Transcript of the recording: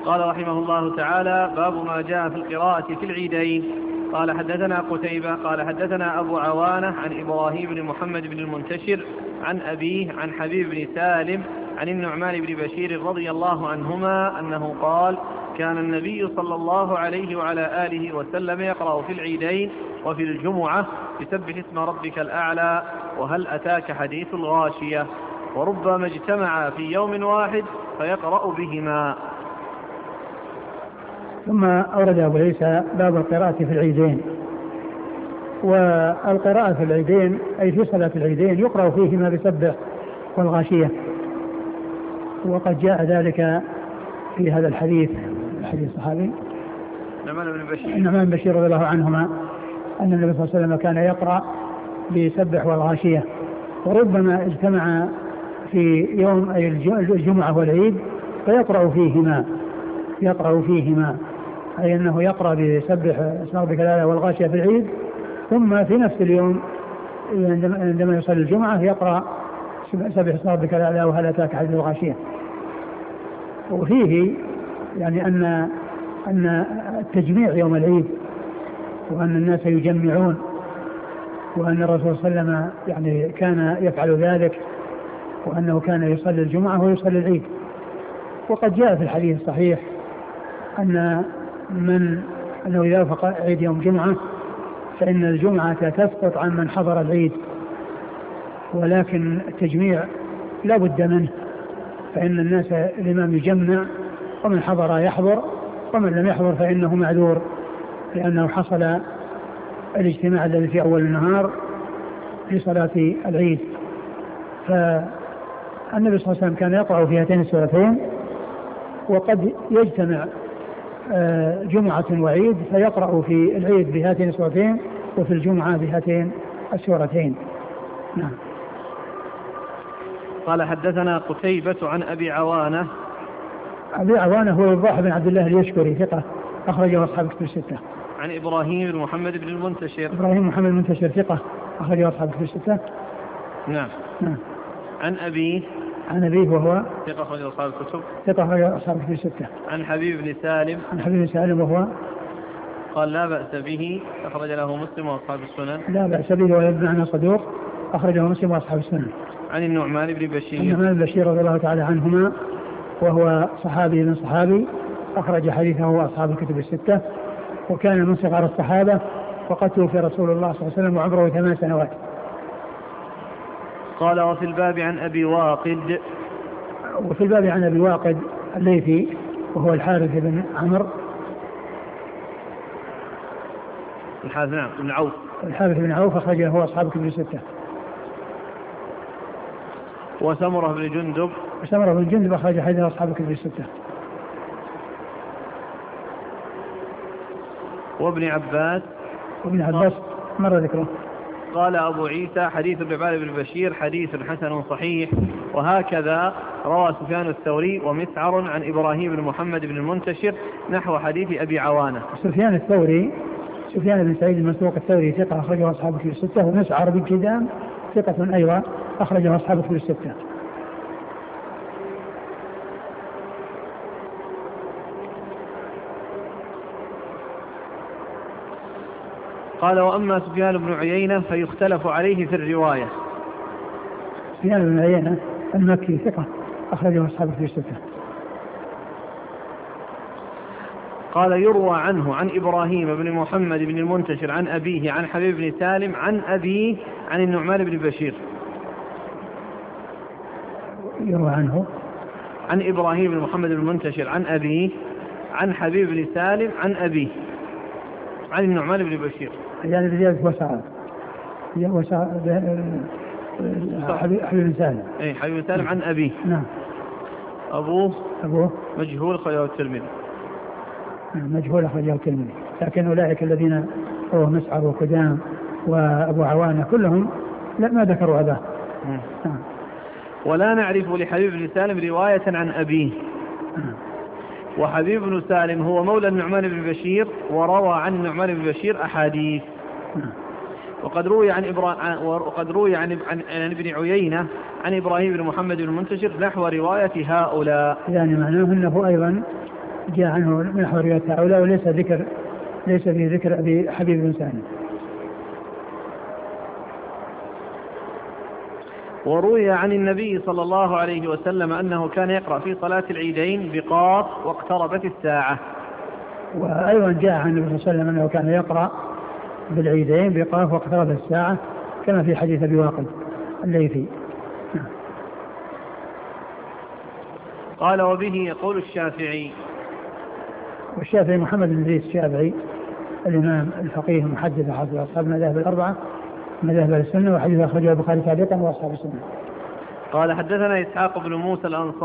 قال رحمه الله تعالى: باب ما جاء في القراءة في العيدين. قال حدثنا قتيبة قال حدثنا أبو عوانة عن إبراهيم بن محمد بن المنتشر عن أبيه عن حبيب بن سالم عن النعمان بن بشير رضي الله عنهما أنه قال: كان النبي صلى الله عليه وعلى آله وسلم يقرأ في العيدين وفي الجمعة بسبح اسم ربك الأعلى وهل أتاك حديث الغاشية، وربما اجتمع في يوم واحد فيقرأ بهما. ثم أورد أبو عيسى باب القراءة في العيدين. والقراءة في العيدين أي في صلاة العيدين يقرأ فيهما بسبح والغاشية، وقد جاء ذلك في هذا الحديث الصحابي النعمان بن بشير رضي الله عنهما أن النبي صلى الله عليه وسلم كان يقرأ بسبح والغاشية، وربما اجتمع في يوم أي الجمعة والعيد فيقرأ فيهما أي أنه يقرأ بسبح اسم ربك الأعلى والغاشية في العيد، ثم في نفس اليوم عندما يصلي الجمعة يقرأ سبح اسم ربك الأعلى وهل أتاك حديث الغاشية. وفيه يعني أن التجميع يوم العيد وأن الناس يجمعون، وأن الرسول صلى الله عليه وسلم يعني كان يفعل ذلك، وأنه كان يصلي الجمعة ويصلي العيد. وقد جاء في الحديث الصحيح أنه إذا وافق عيد يوم جمعة فإن الجمعة تسقط عن من حضر العيد، ولكن التجميع لا بد منه، فإن الناس الإمام يجمع ومن حضر يحضر ومن لم يحضر فإنه معذور، لأنه حصل الاجتماع الذي في أول النهار في صلاة العيد. فالنبي صلى الله عليه وسلم كان يقرأ في هاتين السورتين، وقد يجتمع جمعة وعيد فيقرأ في العيد بهاتين السورتين وفي الجمعة بهاتين السورتين. نعم. قال حدثنا قتيبة عن أبي عوانة. أبي عوانة هو وضاح بن عبد الله اليشكري ثقة أخرجه أصحاب كتب الستة. عن إبراهيم بن محمد بن المنتشر. إبراهيم محمد المنتشر ثقة أخرجه أصحاب كتب الستة. نعم. عن أبيه وهو ثقة أخرجه أصحاب الكتب. ثقة أخرجه أصحاب الكتب الستة. عن حبيب بن سالم وهو قال لا بأس به أخرج له مسلم وأصحاب السنن. لا بأس به ويبنى عنه صدوق أخرجه مسلم وأصحاب السنن. عن النعمان بن بشير رضي الله تعالى عنهما وهو صحابي من صحابي أخرج حديثه أصحاب الكتب الستة، وكان من صغار الصحابة، وقد توفي رسول الله صلى الله عليه وسلم وعمره 8 سنوات. قال وفي الباب عن أبي واقد الليثي وهو الحارث بن عمرو الحارث بن عوف أخرجه هو أصحاب الكتب الستة. وسمرة بن جندب أخرج حديثه أصحاب الكتب الستة. وابن عباس مر ذكره. قال أبو عيسى حديث النعمان بن بشير حديث حسن صحيح. وهكذا روى سفيان الثوري ومسعر عن إبراهيم بن محمد بن المنتشر نحو حديث أبي عوانة. سفيان بن سعيد المسروق الثوري ثقة أخرجه أصحاب الكتب الستة، ومسعر بن كدام ثقة أيضا أخرجه أصحاب الكتب الستة. قال وأما سفيان بن عيينة فيختلف عليه في الرواية. سفيان بن عيينة المكي ثقة أخرجه أصحاب الكتب الستة. قال يروى عنه عن إبراهيم بن محمد بن المنتشر عن أبيه عن حبيب بن سالم عن أبيه عن النعمان بن بشير. يروى عنه عن إبراهيم بن محمد بن المنتشر عن أبيه عن حبيب بن سالم عن أبيه عن النعمان بن بشير، يعني بزيادة حبيب بن سالم. حبيب بن سالم عن أبيه. نعم. أبوه مجهول أخرجه الترمذي. مجهول أخرجه الترمذي، لكن أولئك الذين هو مسعر وقدام وأبو عوانة كلهم ما ذكروا أباه. ولا نعرف لحبيب بن سالم رواية عن أبيه. وحبيب بن سالم هو مولى النعمان بن بشير، وروى عن النعمان بن بشير أحاديث. وقد روي عن ابن عيينة عن إبراهيم بن محمد بن المنتشر نحو رواية هؤلاء. يعني معناه أنه أيضا جاء عنه من رواية هؤلاء، ليس في ذكر أبي حبيب بن سالم. وروي عن النبي صلى الله عليه وسلم أنه كان يقرأ في صلاة العيدين بقاف واقتربت الساعة. وأيضا جاء عن النبي صلى الله عليه وسلم أنه كان يقرأ بالعيدين بقاف واقتربت الساعة كما في حديث أبي واقد الليثي. قال وبه يقول الشافعي. والشافعي محمد بن إدريس الشافعي الإمام الفقيه المحدث أحد أصحاب المذاهب الأربعة مذاهب السنة، وحديث أخرجه البخاري تعليقا وأصحاب السنة. قال حدثنا إسحاق بن موسى الأنصاري